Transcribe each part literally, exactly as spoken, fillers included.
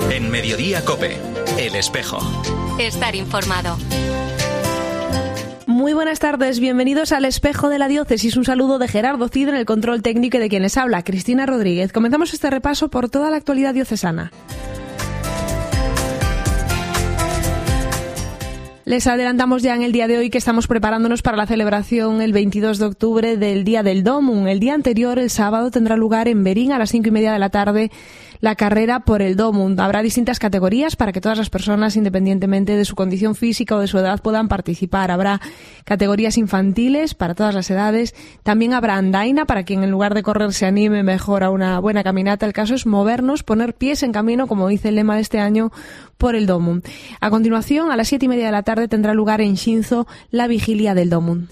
En Mediodía COPE, El Espejo. Estar informado. Muy buenas tardes, bienvenidos al Espejo de la Diócesis. Un saludo de Gerardo Cid en el control técnico y de quien les habla, Cristina Rodríguez. Comenzamos este repaso por toda la actualidad diocesana. Les adelantamos ya en el día de hoy que estamos preparándonos para la celebración el veintidós de octubre del Día del Dómum. El día anterior, el sábado, tendrá lugar en Berín a las cinco y media de la tarde la carrera por el Dómum. Habrá distintas categorías para que todas las personas, independientemente de su condición física o de su edad, puedan participar. Habrá categorías infantiles para todas las edades. También habrá andaina para quien en lugar de correr se anime mejor a una buena caminata. El caso es movernos, poner pies en camino, como dice el lema de este año, por el Dómum. A continuación, a las siete y media de la tarde, tendrá lugar en Xinzo la vigilia del Dómum.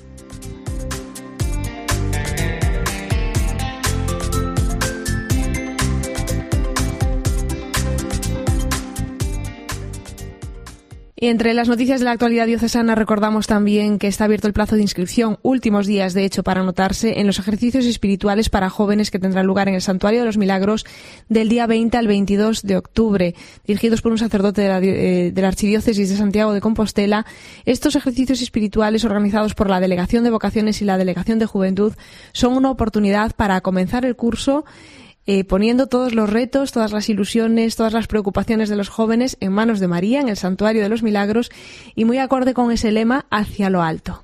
Y entre las noticias de la actualidad diocesana recordamos también que está abierto el plazo de inscripción, últimos días de hecho para anotarse en los ejercicios espirituales para jóvenes que tendrán lugar en el Santuario de los Milagros del día veinte al veintidós de octubre, dirigidos por un sacerdote de la, eh, de la Archidiócesis de Santiago de Compostela. Estos ejercicios espirituales organizados por la Delegación de Vocaciones y la Delegación de Juventud son una oportunidad para comenzar el curso Eh, poniendo todos los retos, todas las ilusiones, todas las preocupaciones de los jóvenes en manos de María, en el Santuario de los Milagros, y muy acorde con ese lema, hacia lo alto.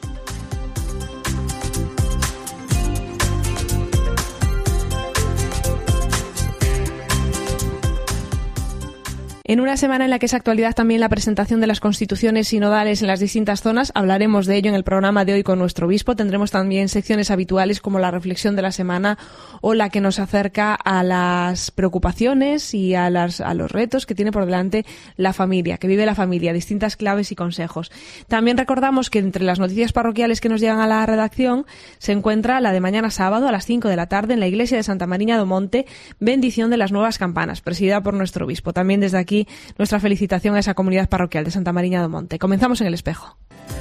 En una semana en la que es actualidad también la presentación de las constituciones sinodales en las distintas zonas, hablaremos de ello en el programa de hoy con nuestro obispo. Tendremos también secciones habituales como la reflexión de la semana o la que nos acerca a las preocupaciones y a, las, a los retos que tiene por delante la familia, que vive la familia, distintas claves y consejos. También recordamos que entre las noticias parroquiales que nos llegan a la redacción se encuentra la de mañana sábado a las cinco de la tarde en la iglesia de Santa Mariña do Monte, bendición de las nuevas campanas, presidida por nuestro obispo. También desde aquí nuestra felicitación a esa comunidad parroquial de Santa Mariña do Monte. Comenzamos en El Espejo.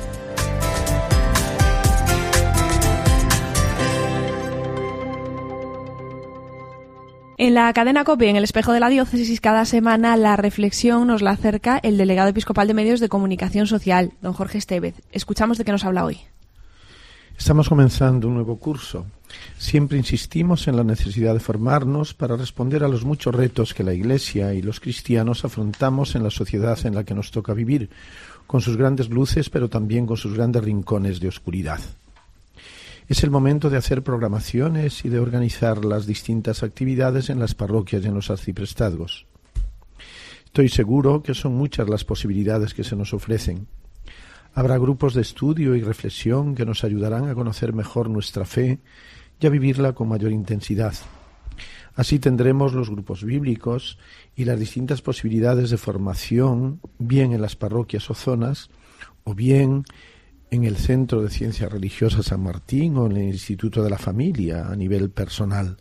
En la cadena COPE, en El Espejo de la Diócesis, cada semana la reflexión nos la acerca el delegado episcopal de Medios de Comunicación Social, don Jorge Estevez. Escuchamos de qué nos habla hoy. Estamos comenzando un nuevo curso. Siempre insistimos en la necesidad de formarnos para responder a los muchos retos que la Iglesia y los cristianos afrontamos en la sociedad en la que nos toca vivir, con sus grandes luces, pero también con sus grandes rincones de oscuridad. Es el momento de hacer programaciones y de organizar las distintas actividades en las parroquias y en los arciprestazgos. Estoy seguro que son muchas las posibilidades que se nos ofrecen. Habrá grupos de estudio y reflexión que nos ayudarán a conocer mejor nuestra fe y a vivirla con mayor intensidad. Así tendremos los grupos bíblicos y las distintas posibilidades de formación, bien en las parroquias o zonas, o bien en el Centro de Ciencias Religiosas San Martín o en el Instituto de la Familia a nivel personal.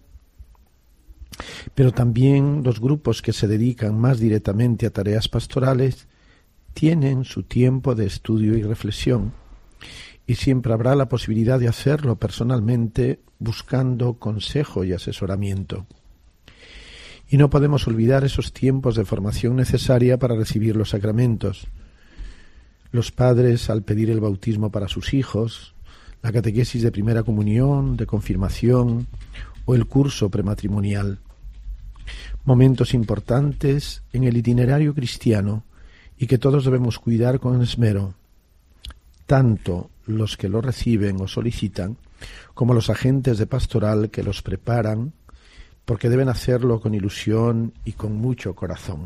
Pero también los grupos que se dedican más directamente a tareas pastorales tienen su tiempo de estudio y reflexión, y siempre habrá la posibilidad de hacerlo personalmente buscando consejo y asesoramiento. Y no podemos olvidar esos tiempos de formación necesaria para recibir los sacramentos. Los padres al pedir el bautismo para sus hijos, la catequesis de primera comunión, de confirmación o el curso prematrimonial. Momentos importantes en el itinerario cristiano y que todos debemos cuidar con esmero, tanto los que lo reciben o solicitan, como los agentes de pastoral que los preparan, porque deben hacerlo con ilusión y con mucho corazón.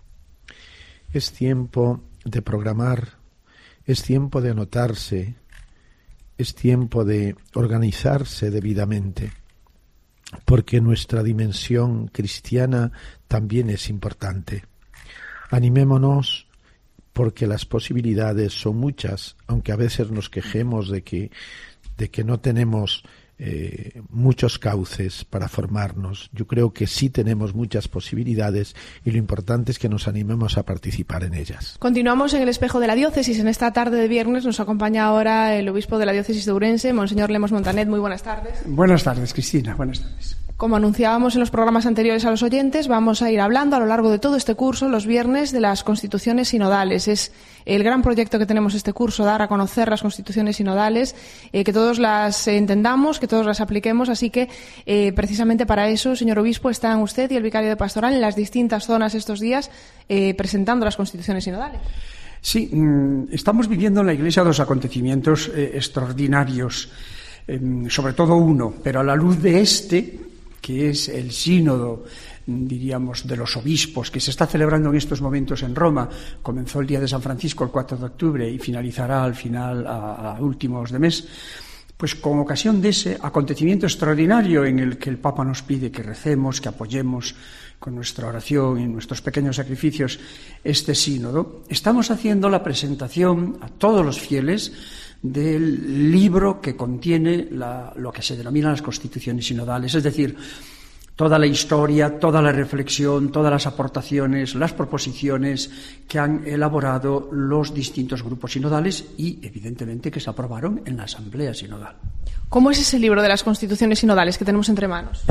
Es tiempo de programar, es tiempo de anotarse, es tiempo de organizarse debidamente, porque nuestra dimensión cristiana también es importante. Animémonos, porque las posibilidades son muchas, aunque a veces nos quejemos de que, de que no tenemos eh, muchos cauces para formarnos. Yo creo que sí tenemos muchas posibilidades y lo importante es que nos animemos a participar en ellas. Continuamos en El Espejo de la Diócesis. En esta tarde de viernes nos acompaña ahora el obispo de la Diócesis de Ourense, Monseñor Lemos Montanet. Muy buenas tardes. Buenas tardes, Cristina. Buenas tardes. Como anunciábamos en los programas anteriores a los oyentes, vamos a ir hablando a lo largo de todo este curso, los viernes, de las constituciones sinodales. Es el gran proyecto que tenemos este curso, dar a conocer las constituciones sinodales, eh, que todos las entendamos, que todos las apliquemos. Así que, eh, precisamente para eso, señor obispo, están usted y el vicario de pastoral en las distintas zonas estos días eh, presentando las constituciones sinodales. Sí, estamos viviendo en la Iglesia dos acontecimientos eh, extraordinarios, eh, sobre todo uno, pero a la luz de este, que es el sínodo, diríamos, de los obispos, que se está celebrando en estos momentos en Roma. Comenzó el día de San Francisco, el cuatro de octubre, y finalizará al final, a, a últimos de mes. Pues con ocasión de ese acontecimiento extraordinario en el que el Papa nos pide que recemos, que apoyemos con nuestra oración y nuestros pequeños sacrificios este sínodo, estamos haciendo la presentación a todos los fieles del libro que contiene la, lo que se denominan las constituciones sinodales, es decir, toda la historia, toda la reflexión, todas las aportaciones, las proposiciones que han elaborado los distintos grupos sinodales y, evidentemente, que se aprobaron en la Asamblea Sinodal. ¿Cómo es ese libro de las constituciones sinodales que tenemos entre manos?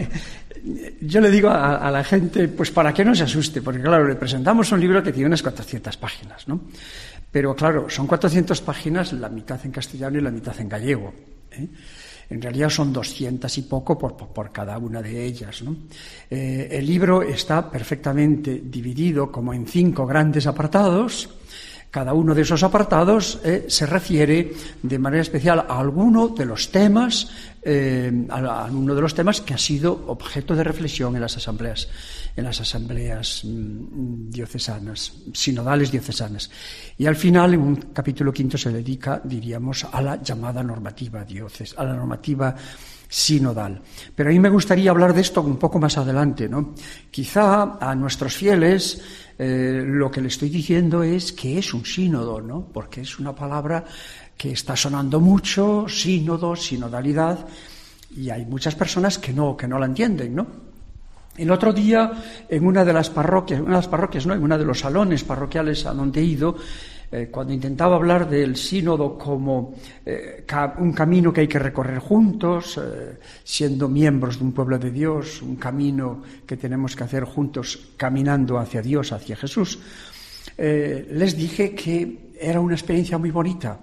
Yo le digo a, a la gente, pues para que no se asuste, porque claro, le presentamos un libro que tiene unas cuatrocientas páginas, ¿no? Pero claro, son cuatrocientas páginas, la mitad en castellano y la mitad en gallego, ¿eh? En realidad son doscientas y poco por, por, por cada una de ellas, ¿no? Eh, el libro está perfectamente dividido como en cinco grandes apartados. Cada uno de esos apartados eh, se refiere de manera especial a alguno de los temas, eh, a, a uno de los temas que ha sido objeto de reflexión en las asambleas, en las asambleas mm, diocesanas, sinodales diocesanas. Y al final, en un capítulo quinto, se dedica, diríamos, a la llamada normativa diócesis, a la normativa sinodal. Pero a mí me gustaría hablar de esto un poco más adelante, ¿no? Quizá a nuestros fieles eh, lo que le estoy diciendo es que es un sínodo, ¿no? Porque es una palabra que está sonando mucho, sínodo, sinodalidad, y hay muchas personas que no, que no la entienden, ¿no? El otro día, en una de las parroquias, una de las parroquias, no, en uno de los salones parroquiales a donde he ido, eh, cuando intentaba hablar del sínodo como eh, ca- un camino que hay que recorrer juntos, eh, siendo miembros de un pueblo de Dios, un camino que tenemos que hacer juntos, caminando hacia Dios, hacia Jesús, eh, les dije que era una experiencia muy bonita.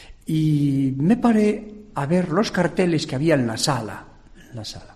Y me paré a ver los carteles que había en la sala, en la sala.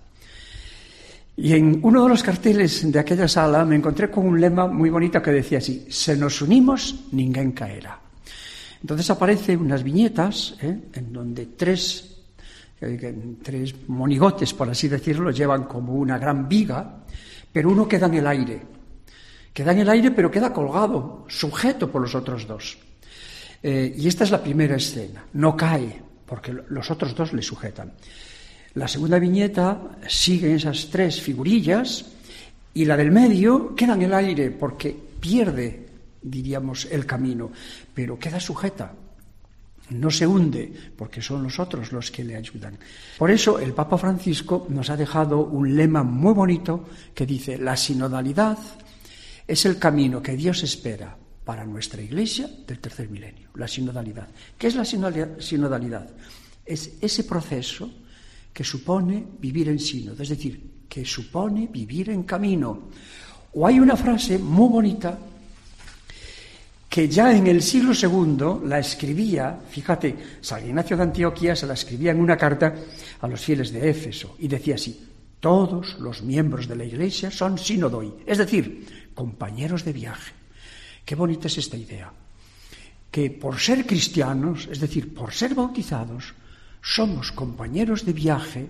Y en uno de los carteles de aquella sala me encontré con un lema muy bonito que decía así: se nos unimos, ninguén caerá. Entonces aparecen unas viñetas, ¿eh? en donde tres, eh, tres monigotes, por así decirlo, llevan como una gran viga, pero uno queda en el aire. Queda en el aire, pero queda colgado, sujeto por los otros dos. Eh, y esta es la primera escena. No cae, porque los otros dos le sujetan. La segunda viñeta sigue esas tres figurillas y la del medio queda en el aire porque pierde, diríamos, el camino, pero queda sujeta. No se hunde porque son los otros los que le ayudan. Por eso el Papa Francisco nos ha dejado un lema muy bonito que dice: la sinodalidad es el camino que Dios espera para nuestra Iglesia del tercer milenio. La sinodalidad. ¿Qué es la sinodalidad? Es ese proceso que supone vivir en sínodo, es decir, que supone vivir en camino. O hay una frase muy bonita que ya en el siglo segundo la escribía, fíjate, San Ignacio de Antioquía se la escribía en una carta a los fieles de Éfeso y decía así: todos los miembros de la Iglesia son sinodoi, es decir, compañeros de viaje. Qué bonita es esta idea, que por ser cristianos, es decir, por ser bautizados, somos compañeros de viaje,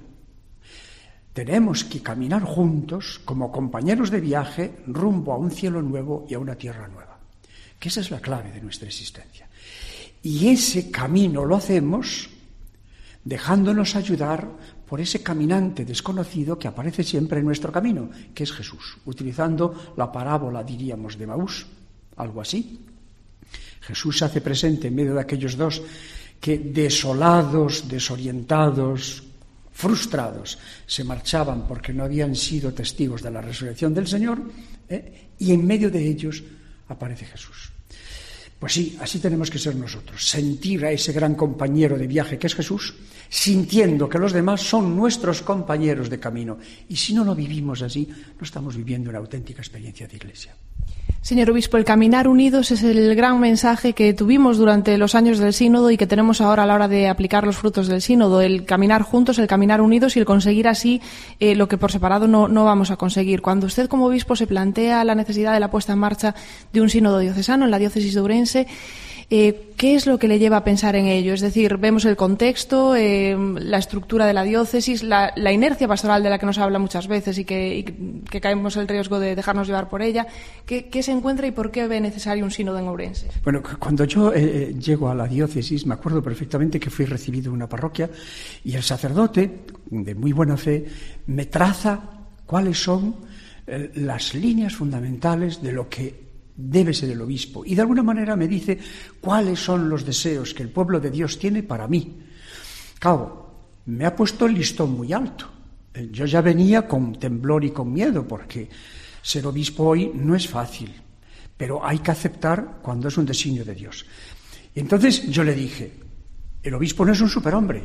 tenemos que caminar juntos como compañeros de viaje rumbo a un cielo nuevo y a una tierra nueva, que esa es la clave de nuestra existencia. Y ese camino lo hacemos dejándonos ayudar por ese caminante desconocido que aparece siempre en nuestro camino, que es Jesús, utilizando la parábola, diríamos, de Maús, algo así. Jesús se hace presente en medio de aquellos dos que desolados, desorientados, frustrados, se marchaban porque no habían sido testigos de la resurrección del Señor, ¿eh? Y en medio de ellos aparece Jesús. Pues sí, así tenemos que ser nosotros, sentir a ese gran compañero de viaje que es Jesús, sintiendo que los demás son nuestros compañeros de camino. Y si no lo vivimos así, no estamos viviendo una auténtica experiencia de iglesia. Señor Obispo, el caminar unidos es el gran mensaje que tuvimos durante los años del sínodo y que tenemos ahora a la hora de aplicar los frutos del sínodo, el caminar juntos, el caminar unidos y el conseguir así eh, lo que por separado no, no vamos a conseguir. Cuando usted como obispo se plantea la necesidad de la puesta en marcha de un sínodo diocesano en la diócesis de Ourense, Eh, ¿qué es lo que le lleva a pensar en ello? Es decir, vemos el contexto, eh, la estructura de la diócesis, la, la inercia pastoral de la que nos habla muchas veces y que, y que caemos en el riesgo de dejarnos llevar por ella. ¿Qué, qué se encuentra y por qué ve necesario un sínodo en Ourense? Bueno, cuando yo eh, llego a la diócesis, me acuerdo perfectamente que fui recibido en una parroquia y el sacerdote, de muy buena fe, me traza cuáles son eh, las líneas fundamentales de lo que debe ser el obispo, y de alguna manera me dice cuáles son los deseos que el pueblo de Dios tiene para mí. Claro, me ha puesto el listón muy alto. Yo ya venía con temblor y con miedo, porque ser obispo hoy no es fácil, pero hay que aceptar cuando es un designio de Dios. Y entonces yo le dije, el obispo no es un superhombre,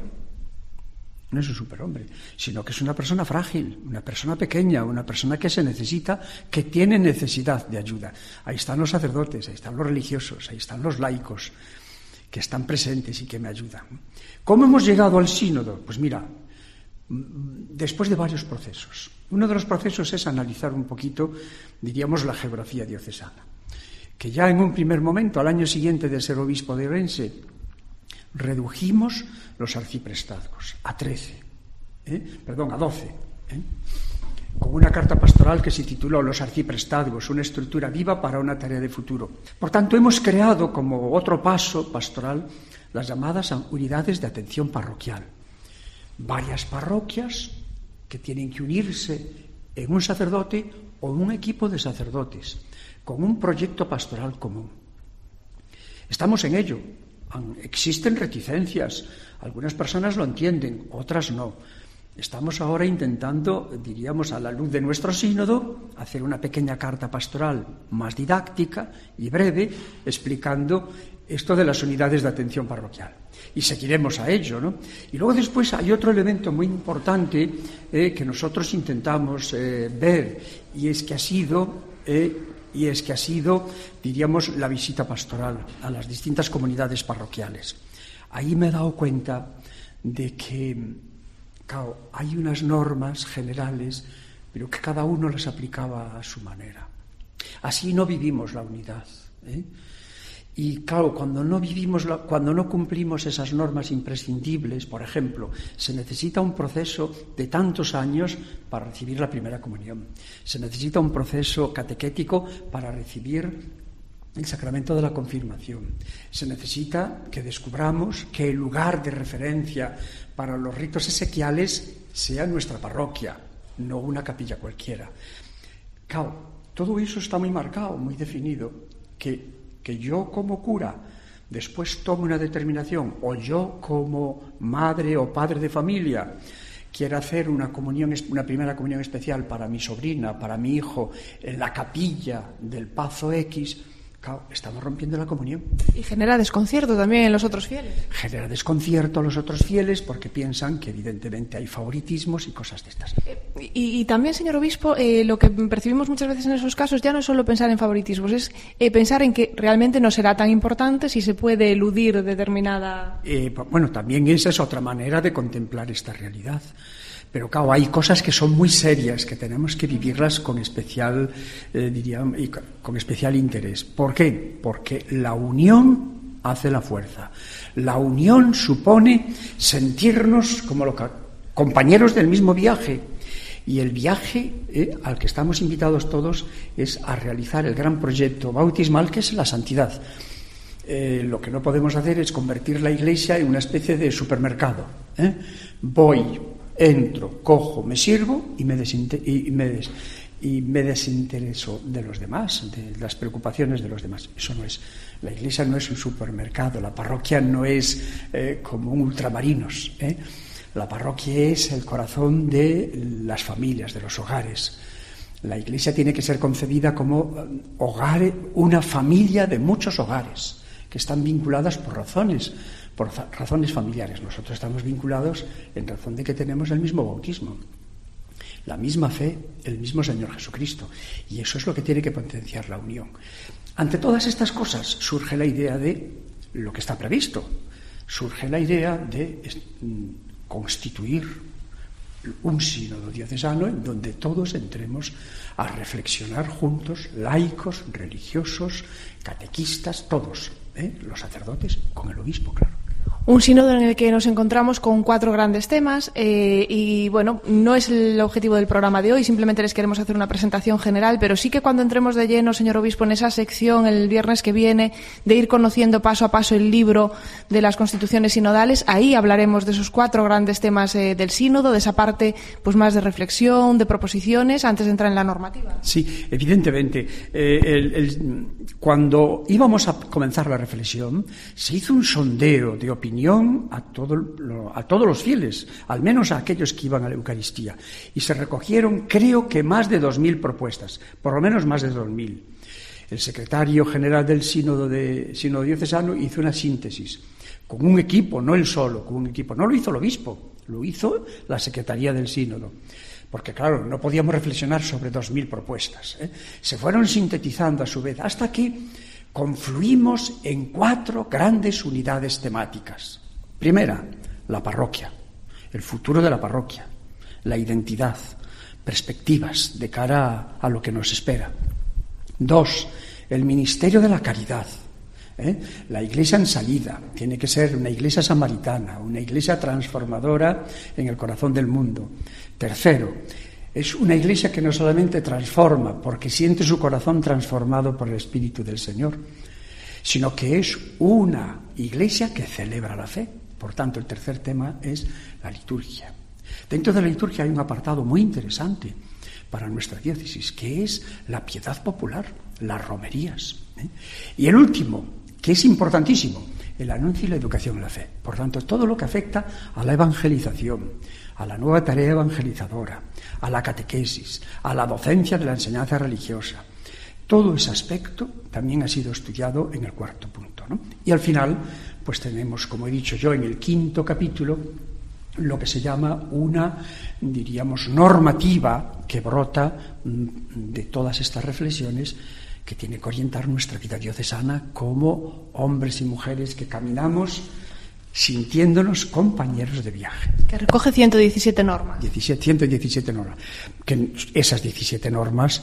no es un superhombre, sino que es una persona frágil, una persona pequeña, una persona que se necesita, que tiene necesidad de ayuda. Ahí están los sacerdotes, ahí están los religiosos, ahí están los laicos, que están presentes y que me ayudan. ¿Cómo hemos llegado al sínodo? Pues mira, después de varios procesos. Uno de los procesos es analizar un poquito, diríamos, la geografía diocesana, que ya en un primer momento, al año siguiente de ser obispo de Ourense, redujimos los arciprestazgos a trece, ¿eh? perdón, a doce, ¿eh? con una carta pastoral que se tituló Los arciprestazgos, una estructura viva para una tarea de futuro. Por tanto, hemos creado como otro paso pastoral las llamadas unidades de atención parroquial. Varias parroquias que tienen que unirse en un sacerdote o en un equipo de sacerdotes, con un proyecto pastoral común. Estamos en ello. Existen reticencias, algunas personas lo entienden, otras no. Estamos ahora intentando, diríamos, a la luz de nuestro sínodo, hacer una pequeña carta pastoral más didáctica y breve, explicando esto de las unidades de atención parroquial. Y seguiremos a ello, ¿no? Y luego después hay otro elemento muy importante eh, que nosotros intentamos eh, ver, y es que ha sido... Eh, y es que ha sido, diríamos, la visita pastoral a las distintas comunidades parroquiales. Ahí me he dado cuenta de que, claro, hay unas normas generales, pero que cada uno las aplicaba a su manera. Así no vivimos la unidad, ¿eh? Y claro, cuando no vivimos, la, cuando no cumplimos esas normas imprescindibles, por ejemplo, se necesita un proceso de tantos años para recibir la primera comunión. Se necesita un proceso catequético para recibir el sacramento de la confirmación. Se necesita que descubramos que el lugar de referencia para los ritos exequiales sea nuestra parroquia, no una capilla cualquiera. Claro, todo eso está muy marcado, muy definido, que que yo como cura después tomo una determinación, o yo como madre o padre de familia quiero hacer una comunión, una primera comunión especial para mi sobrina, para mi hijo, en la capilla del Pazo X, claro, estamos rompiendo la comunión. Y genera desconcierto también en los otros fieles. Genera desconcierto a los otros fieles porque piensan que evidentemente hay favoritismos y cosas de estas. Eh, y, y también, señor obispo, eh, lo que percibimos muchas veces en esos casos ya no es solo pensar en favoritismos, es eh, pensar en que realmente no será tan importante si se puede eludir determinada... Eh, bueno, también esa es otra manera de contemplar esta realidad. Pero claro, hay cosas que son muy serias, que tenemos que vivirlas con especial, eh, diría, con especial interés. ¿Por qué? Porque la unión hace la fuerza. La unión supone sentirnos como los compañeros del mismo viaje. Y el viaje eh, al que estamos invitados todos es a realizar el gran proyecto bautismal que es la santidad. Eh, lo que no podemos hacer es convertir la Iglesia en una especie de supermercado. ¿eh? Voy... Entro, cojo, me sirvo y me, desinter- y, me des- y me desintereso de los demás, de las preocupaciones de los demás. Eso no es. La Iglesia no es un supermercado, la parroquia no es eh, como un ultramarinos. ¿eh? La parroquia es el corazón de las familias, de los hogares. La Iglesia tiene que ser concebida como hogar, una familia de muchos hogares. que están vinculadas por razones, por razones familiares. Nosotros estamos vinculados en razón de que tenemos el mismo bautismo, la misma fe, el mismo Señor Jesucristo. Y eso es lo que tiene que potenciar la unión. Ante todas estas cosas surge la idea de lo que está previsto. Surge la idea de constituir un sínodo diocesano en donde todos entremos a reflexionar juntos, laicos, religiosos, catequistas, todos, ¿eh? Los sacerdotes con el obispo, claro. Un sínodo en el que nos encontramos con cuatro grandes temas eh, y, bueno, no es el objetivo del programa de hoy, simplemente les queremos hacer una presentación general, pero sí que cuando entremos de lleno, señor obispo, en esa sección el viernes que viene de ir conociendo paso a paso el libro de las constituciones sinodales, ahí hablaremos de esos cuatro grandes temas eh, del sínodo, de esa parte pues más de reflexión, de proposiciones, antes de entrar en la normativa. Sí, evidentemente. Eh, el, el, cuando íbamos a comenzar la reflexión, se hizo un sondeo de opinión a, todo lo, a todos los fieles, al menos a aquellos que iban a la Eucaristía, y se recogieron, creo que más de dos mil propuestas, por lo menos más de dos mil. El secretario general del Sínodo, de, Sínodo Diocesano hizo una síntesis, con un equipo, no él solo, con un equipo. No lo hizo el obispo, lo hizo la Secretaría del Sínodo, porque claro, no podíamos reflexionar sobre dos mil propuestas, ¿eh? Se fueron sintetizando a su vez, hasta que confluimos en cuatro grandes unidades temáticas. Primera, la parroquia, el futuro de la parroquia, la identidad, perspectivas de cara a lo que nos espera. Dos, el ministerio de la caridad. ¿eh? La iglesia en salida tiene que ser una iglesia samaritana, una iglesia transformadora en el corazón del mundo. Tercero, es una iglesia que no solamente transforma porque siente su corazón transformado por el Espíritu del Señor, sino que es una iglesia que celebra la fe. Por tanto, el tercer tema es la liturgia. Dentro de la liturgia hay un apartado muy interesante para nuestra diócesis, que es la piedad popular, las romerías. ¿eh? Y el último, que es importantísimo, el anuncio y la educación en la fe. Por tanto, todo lo que afecta a la evangelización, a la nueva tarea evangelizadora, a la catequesis, a la docencia de la enseñanza religiosa. Todo ese aspecto también ha sido estudiado en el cuarto punto, ¿no? Y al final, pues tenemos, como he dicho yo, en el quinto capítulo, lo que se llama una, diríamos, normativa que brota de todas estas reflexiones que tiene que orientar nuestra vida diocesana como hombres y mujeres que caminamos sintiéndonos compañeros de viaje. Que recoge ciento diecisiete normas. ciento diecisiete normas. Que esas diecisiete normas,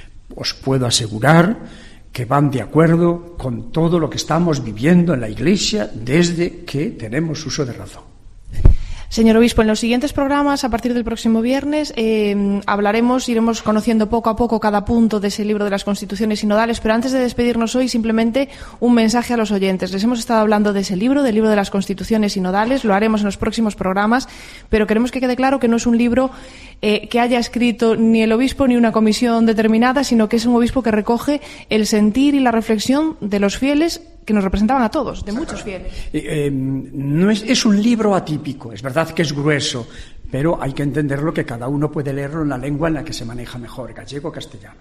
os puedo asegurar que van de acuerdo con todo lo que estamos viviendo en la Iglesia desde que tenemos uso de razón. Señor obispo, en los siguientes programas, a partir del próximo viernes, eh, hablaremos, iremos conociendo poco a poco cada punto de ese libro de las constituciones sinodales, pero antes de despedirnos hoy, simplemente un mensaje a los oyentes. Les hemos estado hablando de ese libro, del libro de las constituciones sinodales, lo haremos en los próximos programas, pero queremos que quede claro que no es un libro eh, que haya escrito ni el obispo ni una comisión determinada, sino que es un obispo que recoge el sentir y la reflexión de los fieles que nos representaban a todos, de muchos fieles. Eh, eh, no es, es un libro atípico, es verdad que es grueso, pero hay que entenderlo que cada uno puede leerlo en la lengua en la que se maneja mejor, gallego o castellano.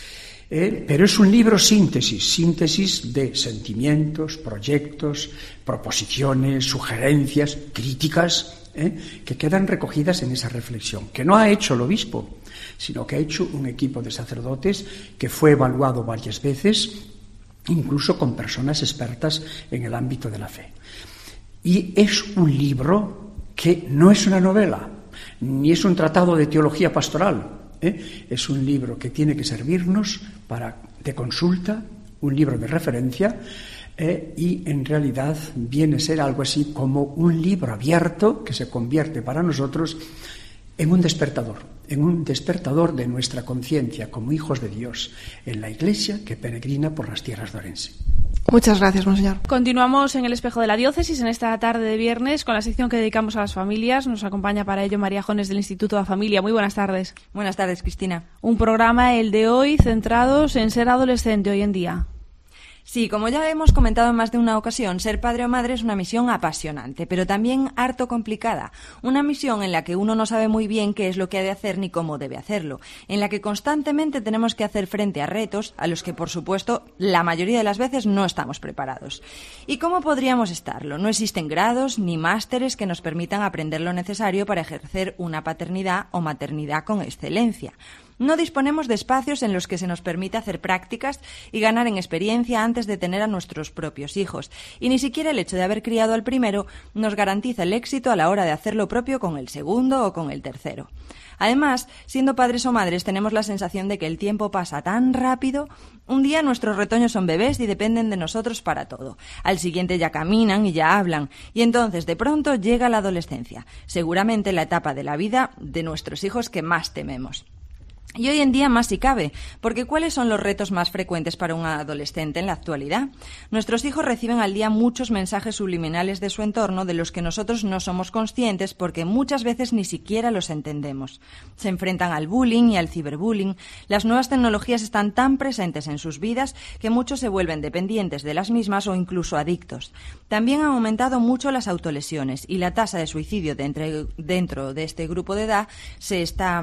Eh, pero es un libro síntesis, síntesis de sentimientos, proyectos, proposiciones, sugerencias, críticas, eh, que quedan recogidas en esa reflexión, que no ha hecho el obispo, sino que ha hecho un equipo de sacerdotes que fue evaluado varias veces, incluso con personas expertas en el ámbito de la fe. Y es un libro que no es una novela, ni es un tratado de teología pastoral, ¿eh? Es un libro que tiene que servirnos para, de consulta, un libro de referencia, eh, y en realidad viene a ser algo así como un libro abierto que se convierte para nosotros en un despertador, en un despertador de nuestra conciencia como hijos de Dios en la Iglesia que peregrina por las tierras de Orense. Muchas gracias, monseñor. Continuamos en el Espejo de la Diócesis en esta tarde de viernes con la sección que dedicamos a las familias. Nos acompaña para ello María Jones del Instituto de la Familia. Muy buenas tardes. Buenas tardes, Cristina. Un programa, el de hoy, centrados en ser adolescente hoy en día. Sí, como ya hemos comentado en más de una ocasión, ser padre o madre es una misión apasionante, pero también harto complicada. Una misión en la que uno no sabe muy bien qué es lo que ha de hacer ni cómo debe hacerlo, en la que constantemente tenemos que hacer frente a retos a los que, por supuesto, la mayoría de las veces no estamos preparados. ¿Y cómo podríamos estarlo? No existen grados ni másteres que nos permitan aprender lo necesario para ejercer una paternidad o maternidad con excelencia. No disponemos de espacios en los que se nos permita hacer prácticas y ganar en experiencia antes de tener a nuestros propios hijos. Y ni siquiera el hecho de haber criado al primero nos garantiza el éxito a la hora de hacer lo propio con el segundo o con el tercero. Además, siendo padres o madres, tenemos la sensación de que el tiempo pasa tan rápido. Un día nuestros retoños son bebés y dependen de nosotros para todo. Al siguiente ya caminan y ya hablan. Y entonces, de pronto, llega la adolescencia. Seguramente la etapa de la vida de nuestros hijos que más tememos. Y hoy en día más si cabe, porque ¿cuáles son los retos más frecuentes para un adolescente en la actualidad? Nuestros hijos reciben al día muchos mensajes subliminales de su entorno de los que nosotros no somos conscientes porque muchas veces ni siquiera los entendemos. Se enfrentan al bullying y al ciberbullying. Las nuevas tecnologías están tan presentes en sus vidas que muchos se vuelven dependientes de las mismas o incluso adictos. También han aumentado mucho las autolesiones y la tasa de suicidio de entre, dentro de este grupo de edad se está...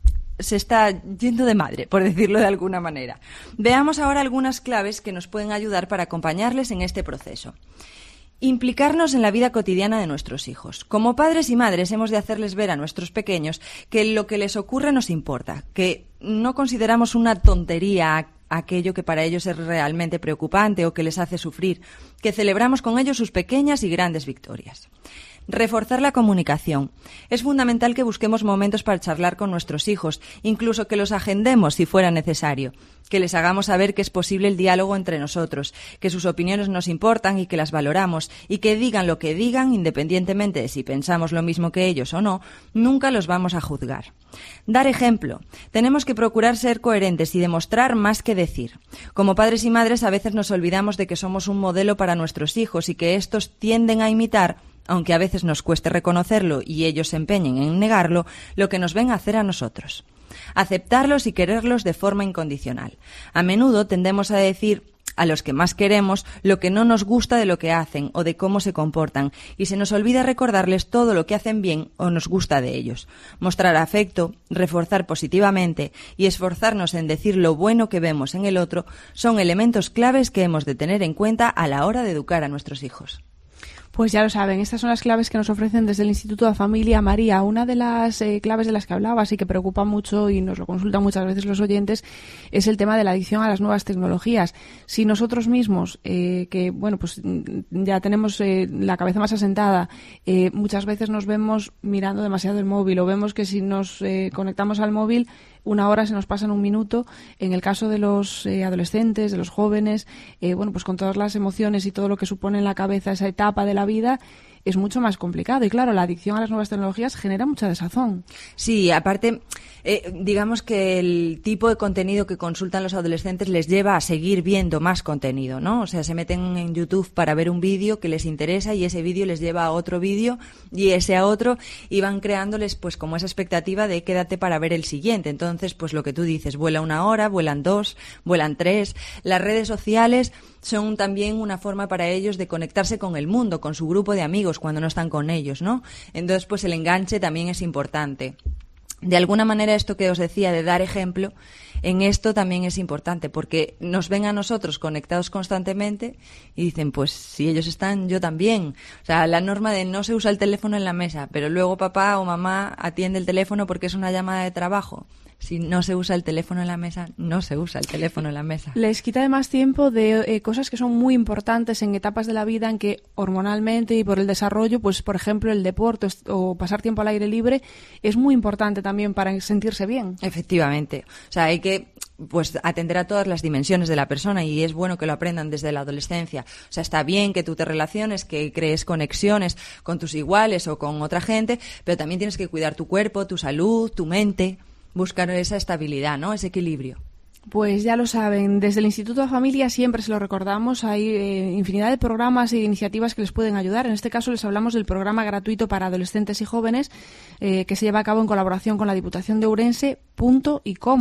se está yendo de madre, por decirlo de alguna manera. Veamos ahora algunas claves que nos pueden ayudar para acompañarles en este proceso. Implicarnos en la vida cotidiana de nuestros hijos. Como padres y madres hemos de hacerles ver a nuestros pequeños que lo que les ocurre nos importa, que no consideramos una tontería aquello que para ellos es realmente preocupante o que les hace sufrir, que celebramos con ellos sus pequeñas y grandes victorias. Reforzar la comunicación. Es fundamental que busquemos momentos para charlar con nuestros hijos, incluso que los agendemos si fuera necesario, que les hagamos saber que es posible el diálogo entre nosotros, que sus opiniones nos importan y que las valoramos, y que digan lo que digan, independientemente de si pensamos lo mismo que ellos o no, nunca los vamos a juzgar. Dar ejemplo. Tenemos que procurar ser coherentes y demostrar más que decir. Como padres y madres a veces nos olvidamos de que somos un modelo para nuestros hijos y que estos tienden a imitar, aunque a veces nos cueste reconocerlo y ellos se empeñen en negarlo, lo que nos ven hacer a nosotros. Aceptarlos y quererlos de forma incondicional. A menudo tendemos a decir a los que más queremos lo que no nos gusta de lo que hacen o de cómo se comportan, y se nos olvida recordarles todo lo que hacen bien o nos gusta de ellos. Mostrar afecto, reforzar positivamente y esforzarnos en decir lo bueno que vemos en el otro son elementos claves que hemos de tener en cuenta a la hora de educar a nuestros hijos. Pues ya lo saben, estas son las claves que nos ofrecen desde el Instituto de Familia. María, una de las eh, claves de las que hablabas y que preocupa mucho y nos lo consultan muchas veces los oyentes es el tema de la adicción a las nuevas tecnologías. Si nosotros mismos, eh, que bueno, pues ya tenemos eh, la cabeza más asentada, eh, muchas veces nos vemos mirando demasiado el móvil o vemos que si nos eh, conectamos al móvil una hora se nos pasa en un minuto. En el caso de los eh, adolescentes, de los jóvenes, eh, bueno, pues con todas las emociones y todo lo que supone en la cabeza esa etapa de la vida, es mucho más complicado. Y claro, la adicción a las nuevas tecnologías genera mucha desazón. Sí, aparte, eh, digamos que el tipo de contenido que consultan los adolescentes les lleva a seguir viendo más contenido, ¿no? O sea, se meten en YouTube para ver un vídeo que les interesa y ese vídeo les lleva a otro vídeo y ese a otro, y van creándoles pues como esa expectativa de quédate para ver el siguiente. Entonces, pues lo que tú dices, vuela una hora, vuelan dos, vuelan tres. Las redes sociales son también una forma para ellos de conectarse con el mundo, con su grupo de amigos cuando no están con ellos, ¿no? Entonces, pues el enganche también es importante. De alguna manera, esto que os decía de dar ejemplo, en esto también es importante, porque nos ven a nosotros conectados constantemente y dicen, pues si ellos están, yo también. O sea, la norma de no se usa el teléfono en la mesa, pero luego papá o mamá atiende el teléfono porque es una llamada de trabajo. Si no se usa el teléfono en la mesa, no se usa el teléfono en la mesa. Les quita además tiempo de eh, cosas que son muy importantes en etapas de la vida en que hormonalmente y por el desarrollo, pues por ejemplo el deporte o pasar tiempo al aire libre es muy importante también para sentirse bien. Efectivamente. O sea, hay que pues atender a todas las dimensiones de la persona y es bueno que lo aprendan desde la adolescencia. O sea, está bien que tú te relaciones, que crees conexiones con tus iguales o con otra gente, pero también tienes que cuidar tu cuerpo, tu salud, tu mente. Buscar esa estabilidad, ¿no? Ese equilibrio. Pues ya lo saben, desde el Instituto de Familia siempre se lo recordamos, hay eh, infinidad de programas e iniciativas que les pueden ayudar. En este caso les hablamos del programa gratuito para adolescentes y jóvenes eh, que se lleva a cabo en colaboración con la Diputación de Ourense, punto y coma.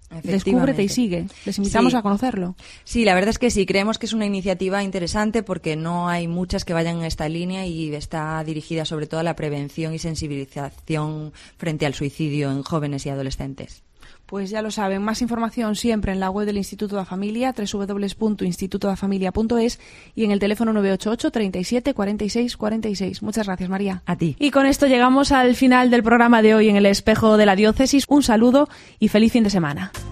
Descúbrete y sigue. Les invitamos sí. a conocerlo. Sí, la verdad es que sí. Creemos que es una iniciativa interesante porque no hay muchas que vayan en esta línea y está dirigida sobre todo a la prevención y sensibilización frente al suicidio en jóvenes y adolescentes. Pues ya lo saben, más información siempre en la web del Instituto de la Familia, doble u doble u doble u punto instituto de familia punto es, y en el teléfono nueve ocho ocho, treinta y siete, cuarenta y seis, cuarenta y seis. Muchas gracias, María. A ti. Y con esto llegamos al final del programa de hoy en el Espejo de la Diócesis. Un saludo y feliz fin de semana.